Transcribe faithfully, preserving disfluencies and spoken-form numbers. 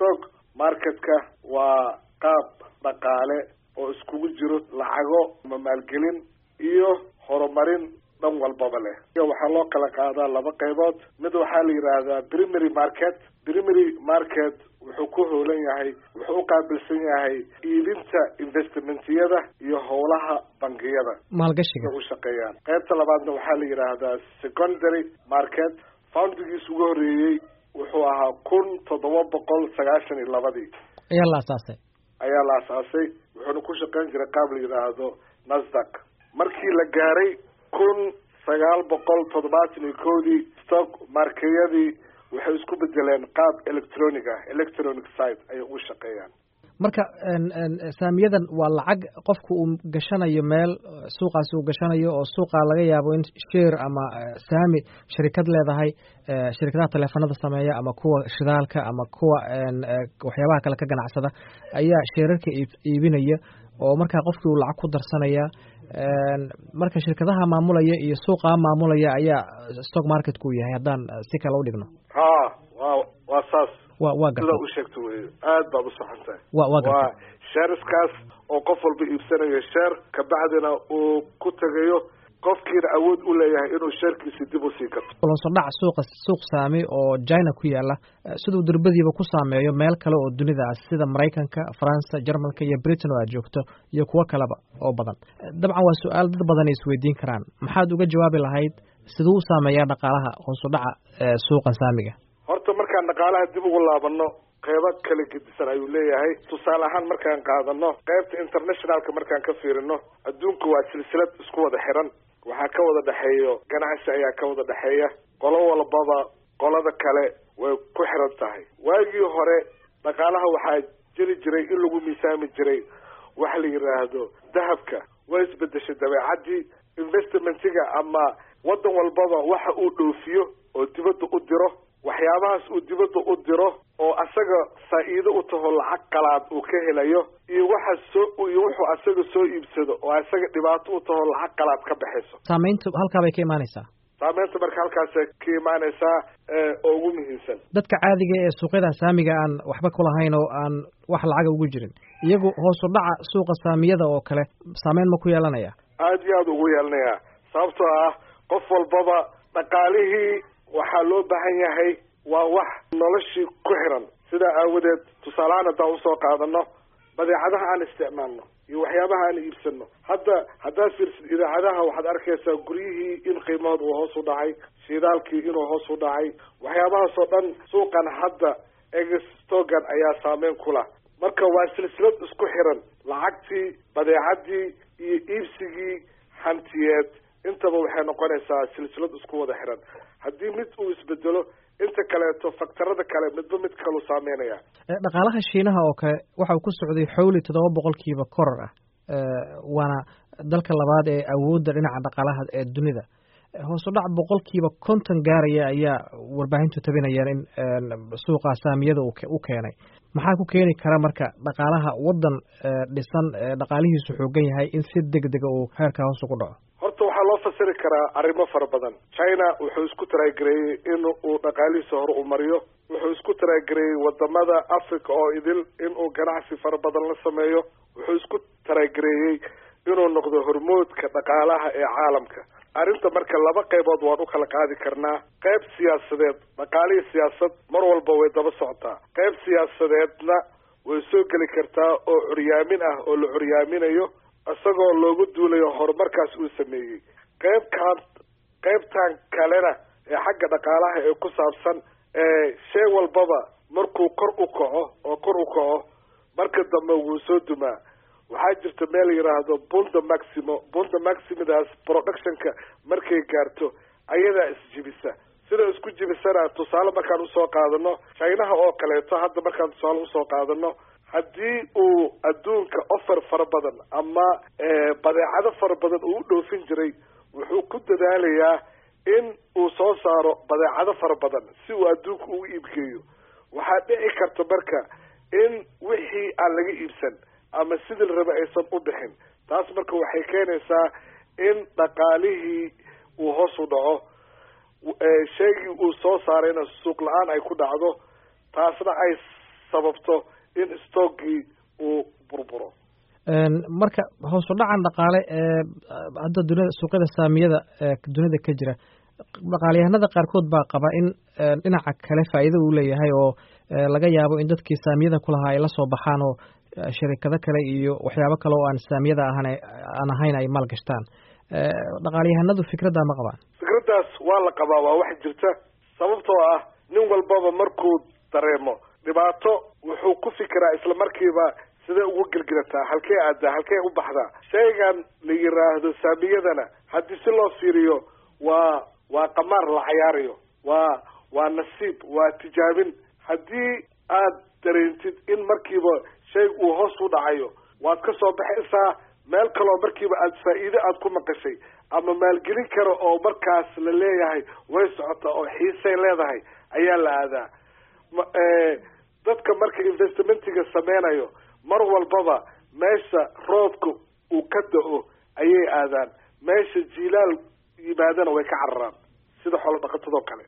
stock marketka waa qaab dhaqaale oo iskugu jiro lacago ama maalgelin iyo horumarin dhan walbaba leh. waxaa loo kala qaadaa laba qaybood. mid waxaa la yidhaahdaa primary market. primary market wuxuu ku hoolan yahay wuxuu u qaabilsan yahay iibinta investmentyada iyo howlaha bangiyada maalgashiga u shaqeeyaan. qaybta labaadna waxaa la yidhaahdaa secondary market. foundigiis ugu horreeyey wuxuu ahaa kun toddoba boqol sagaashan iyo labadii ayaa la asaasay ayaa la asaasay wuxuuna ku shaqeyn jiray qaab la yidhaahdo nasdaq. markii la gaaray kun sagaal boqol toddobaatan iyo kowdii stock markeyadii waxay isku bedeleen qaab electronic ah electronic site ayay u shaqeeyaan. marka saamiyadan waa lacag qofku uu gashanayo meel suuqaasi uu gashanayo oo suuqa laga yaabo in share ama saami shirkad leedahay, shirkadaha taleefanada sameeya ama kuwa shidaalka ama kuwa waxyaabaha kale ka ganacsada ayaa sheerarka iibinaya oo markaa qofkii uu lacag ku darsanaya. marka shirkadaha maamulaya iyo suuqa maamulaya ayaa stock marketku yahay haddaan si kale u dhigno. ha wa waa saas wa waa sida u sheegto wey aad baad u saxantahay. wa waa waa shareskaas oo qof walba iibsanayo share kabacdina uu ku tagayo qofkiina awood u leeyahay inuu sheerkiisi dib u sii gato. kulonsodhac suuqa suuq saami oo China ku yaala siduu durbadiiba ku saameeyo meel kale oo dunida ah sida Mareykanka, France, Jarmalka iyo Britain oo aad joogto iyo kuwa kaleba oo badan. dabcan waa su'aal dad badan ay isweydiin karaan. maxaad uga jawaabi lahayd siduu u saameeyaa dhaqaalaha kulonsodhaca suuqa saamiga? horta markaan dhaqaalaha dib ugu laabano qaybo kala gedisan ayuu leeyahay. tusaale ahaan markaan qaadano qaybta internationalka markaan ka fiirino adduunku waa silsilad isku wada xiran. waxaa ka wada dhexeeyo ganacsi ayaa ka wada dhexeeya. qolo walbaba qolada kale way ku xiran tahay. waagii hore dhaqaalaha waxaa jiri jiray in lagu miisaami jiray waxa la yidhaahdo dahabka. way isbedeshay dabeecadii investmentiga ama waddan walbaba waxa uu dhoofiyo oo dibadda u diro waxyaabahaas uu dibadda u diro oo asaga faa'iido u taho lacag qalaad uu ka helayo iyo waxa soo iyo wuxuu asaga soo iibsado oo asaga dhibaato u taho lacag qalaad ka baxayso. saamayntu halkaa bay ka imaanaysaa. saamaynta marka halkaasay ka imaanaysaa oo ugu muhiimsan. dadka caadiga ee suuqyada saamiga aan waxba ku lahayn oo aan wax lacaga ugu jirin iyagu hoos u dhaca suuqa saamiyada oo kale saamayn ma ku yeelanaya? aad iyo aad ugu yeelanaya. sababtoo ah qof walbaba dhaqaalihii waxaa loo baahan yahay waa wax noloshii ku xiran. sidaa aawadeed tusaalehaan haddaan usoo qaadano badeecadaha aan isticmaalno iyo waxyaabaha aan iibsano. hadda haddaad fiirsid idaacadaha waxaad arkaysaa guryihii in qiimahooda uu hoos u dhacay, shidaalkii inuu hoos u dhacay. waxyaabahaas oo dhan suuqan hadda egestogan ayaa saameyn ku lah. marka waa silsilad isku xiran. lacagtii, badeecadii iyo iibsigii hantiyeed intaba waxay noqonaysaa silsilad isku wada xiran. haddii mid uu isbedelo inta kaleeto faktarada kale midba mid kalu saameynaya. dhaqaalaha Shiinaha oo kale waxa uu ku socday xawli toddoba boqolkiiba koror ah waana dalka labaad ee awoodda dhinaca dhaqaalaha ee dunida. hoos u dhac boqolkiiba konton gaaraya ayaa warbaahintu tabinayaan in suuqa saamiyada uu keenay. maxaa ku keeni kara marka dhaqaalaha waddan dhisan dhaqaalihiisu xoogan yahay in si degdega uu heerka hoos ugu dhaco? horta waxaa loo fasiri karaa arrimo fara badan. China wuxuu isku taraagireeyey in uu dhaqaalihiisa hore u mariyo. wuxuu isku taraagireeyey wadamada Africa oo idil in uu ganacsi fara badan la sameeyo. wuxuu isku taraagireeyey inuu noqdo hormoodka dhaqaalaha ee caalamka. arrinta marka laba qaybood waan u kala qaadi karnaa. qayb siyaasadeed, dhaqaalihii siyaasad mar walba way daba socotaa. qayb siyaasadeedna way soo geli kartaa oo curyaamin ah oo la curyaaminayo isagoo loogu duulayo horumarkaas uu sameeyey. qaybkaan qaybtan kalena ee xagga dhaqaalaha ee ku saabsan ee shay walbaba markuu kor u kaco oo kor u kaco marka dambe wuu soo dumaa. waxaa jirta meel la yidhaahdo bunda maximo. bunda maximidaas productionka markay gaarto ayadaa isjibisa. sida isku jibisana tusaale markaan usoo qaadano Chinaha oo kaleeto hadda markaan tusaale usoo qaadano haddii uu adduunka offer fara badan ama badeecado fara badan uu u dhoofin jiray wuxuu ku dadaalayaa in uu soo saaro badeecado fara badan si uu adduunka ugu iibgeeyo. waxaa dhici karta marka in wixii aan laga iibsan ama sidii la raba aysan u bixin. taas marka waxay keenaysaa in dhaqaalihii uu hoos u dhaco. shaygii uu soo saarayna suuq la-aan ay ku dhacdo. taasna ay sababto in stockii uu burburo. marka hoos u dhacan dhaqaale ee hadda dunida suuqyada saamiyada ee dunida ka jira, dhaqaalayahanada qaarkood baa qaba in dhinaca kale faa'iido uu leeyahay oo laga yaabo in dadkii saamiyada ku lahaa ay la soo baxaan oo shirkado kale iyo waxyaabo kale oo aan saamiyada ahan aan ahayn ay maal gashtaan. dhaqaalayahanadu fikradda ma qabaan? fikraddaas waa la qabaa, waa wax jirta, sababtoo ah nin walbaba markuu dareemo dhibaato wuxuu ku fikiraa isla markiiba sidee ugu gelgelataa, halkee aadaa, halkee u baxdaa. shaygan la yiraahdo saamiyadana haddii si loo fiiriyo waa waa qamaar la cayaarayo, waa waa nasiib, waa tijaabin. haddii aad dareentid in markiiba shay uu hoos u dhacayo, waad ka soo baxaysaa meel kaloo markiiba aad faa'iido aad ku maqashay ama maalgelin karo oo markaas la leeyahay way socota oo xiisay leedahay ayaa la aadaa. dadka marka investmentiga sameynayo mar walbaba meesha roobka uu ka da-o ayay aadaan, meesha jiilaal yimaadana way ka cararaan, sida xoolo dhaqatadoo kale.